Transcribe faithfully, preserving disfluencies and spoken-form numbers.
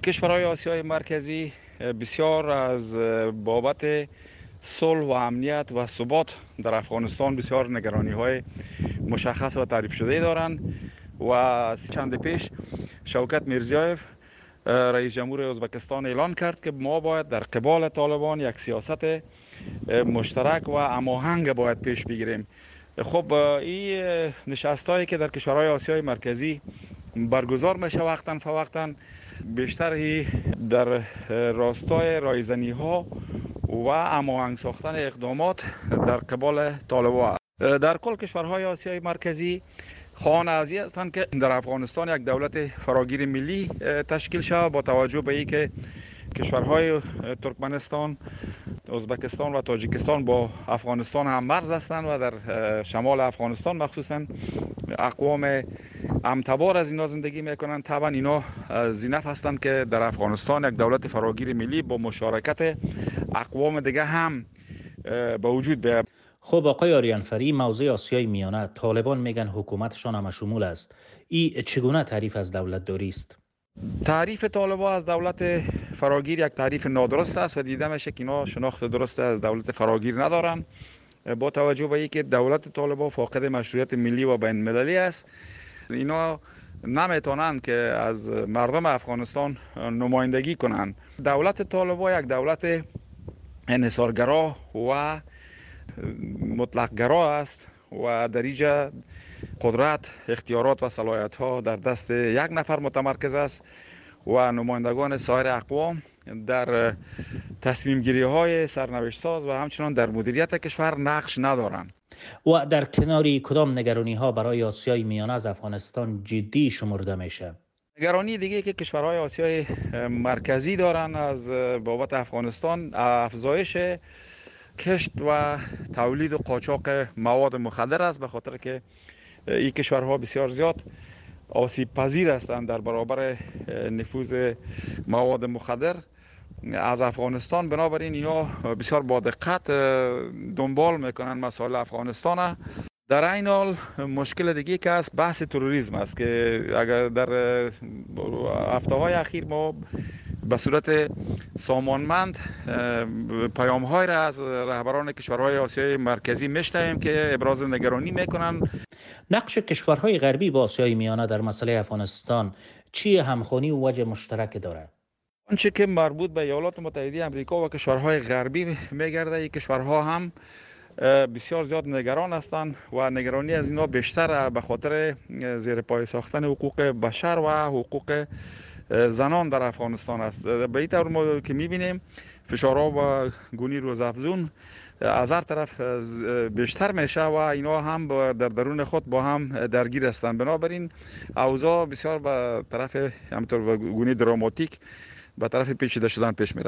کشورهای آسیای مرکزی بسیار از بابت صلح و امنیت و ثبات در افغانستان بسیار نگرانی های مشخص و تعریف شده دارند و چند پیش شوکت میرزیایف رئیس جمهور ازبکستان اعلان کرد که ما باید در قبال طالبان یک سیاست مشترک و هماهنگ باید پیش بگیریم. خب این نشستایی که در کشورهای آسیای مرکزی برگزار میشه وقتا فوقتا بیشتر در راستای رایزنی ها و هماهنگ ساختن اقدامات در قبال طالبان. در کل کشورهای آسیای مرکزی خواهان ازی هستند که در افغانستان یک دولت فراگیر ملی تشکیل شود با توجه به اینکه کشورهای ترکمنستان، ازبکستان و تاجیکستان با افغانستان هم مرز هستند و در شمال افغانستان مخصوصا اقوام امتبار از اینا زندگی میکنند. طبعا اینا زینف هستند که در افغانستان یک دولت فراگیر ملی با مشارکت اقوام دیگه هم به وجود بیاید. خب آقای آریانفری، موضوع آسیای میانه، طالبان میگن حکومتشان همه شمول است. این چگونه تعریف از دولت داری است؟ تعریف طالبان از دولت فراگیر یک تعریف نادرست است و دیده میشه که اینا شناخت درست از دولت فراگیر ندارن، با توجه به اینکه دولت طالبان فاقد مشروعیت ملی و بین المللی است. اینا نمیتونن که از مردم افغانستان نمایندگی کنند. دولت طالبان یک دولت انحصارگرا و مطلقگرا است و در اینجا قدرت، اختیارات و صلاحیت ها در دست یک نفر متمرکز است و نمایندگان سایر اقوام در تصمیم گیری های سرنوشت ساز و همچنان در مدیریت کشور نقش ندارند. و در کناری کدام نگرانی ها برای آسیای میانه از افغانستان جدی شمرده میشه؟ نگرانی دیگه که کشورهای آسیای مرکزی دارن از بابت افغانستان افزایش کشت و تولید و قاچاق مواد مخدر است، به خاطر که این کشورها بسیار زیاد آسیب پذیر هستند در برابر نفوذ مواد مخدر از افغانستان. بنابراین اینا بسیار با دقت دنبال میکنن مسائل افغانستان. در این حال مشکل دیگه که است بحث تروریسم است که اگر در هفته های اخیر ما به صورت سامانمند پیام های را از رهبران کشورهای آسیای مرکزی میشنویم که ابراز نگرانی میکنن. نقش کشورهای غربی با آسیای میانه در مسئله افغانستان چی همخوانی و وجه مشترک داره؟ آنچه که مربوط به ایالات متحده آمریکا و کشورهای غربی میگرده، این کشورها هم بسیار زیاد نگران هستند و نگرانی از اینا بیشتر به خاطر زیر پای ساختن حقوق بشر و حقوق زنان در افغانستان است. به این طور ما که میبینیم فشارها و گونی روزافزون از هر طرف بیشتر میشه و اینا هم در درون خود با هم درگیر هستند. بنابراین اوضاع بسیار به طرف همینطور گونی دراماتیک به طرف پیچیده شدن پیش میره.